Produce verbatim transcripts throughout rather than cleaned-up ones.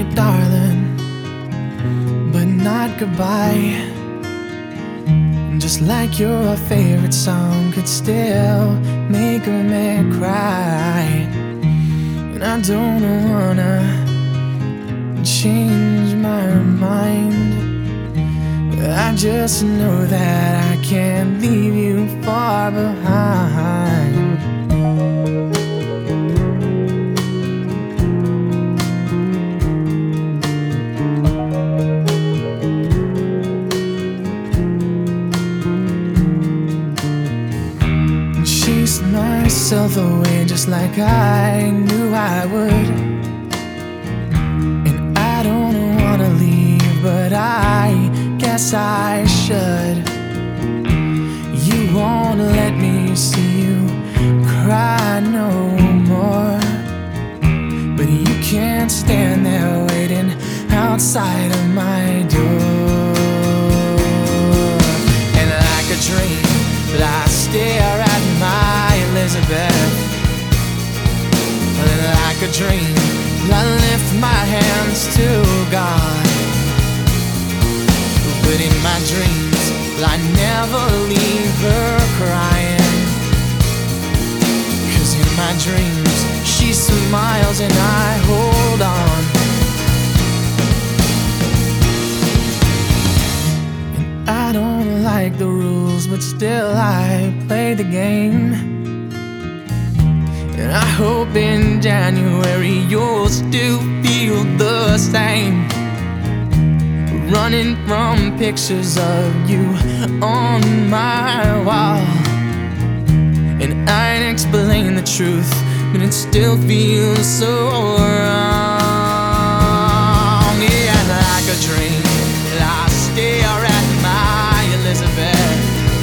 darling, but not goodbye. Just like your favorite song could still make a man cry. And I don't wanna change my mind. I just know that I can't leave you far behind. Chased myself away just like I knew I would. And I don't wanna leave, but I guess I should. You won't let me see you cry no more, but you can't stand there waiting outside of my door. And like a dream that I stare at my Elizabeth, and like a dream I lift my hands to God. But in my dreams I never leave her crying, 'cause in my dreams she smiles and I hold on. And I don't like the rules, but still I play the game. And I hope in January you'll still feel the same, running from pictures of you on my wall. And I'd explain the truth, but it still feels so wrong. Yeah, like a dream I stare at my Elizabeth,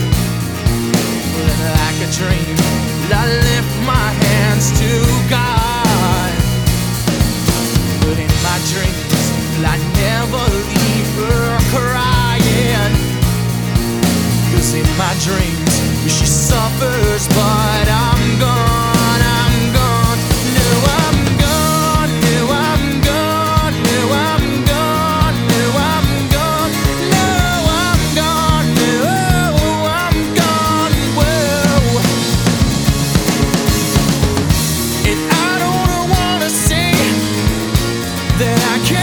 like a dream I lift my hands to God. But in my dreams I never leave her crying, 'cause in my dreams she suffers, but I'm gone, I'm gone. No, I'm gone, no, I'm gone, no, I'm gone, no, I'm gone, no, I'm gone, no, I'm gone, whoa. And I don't wanna say that I can't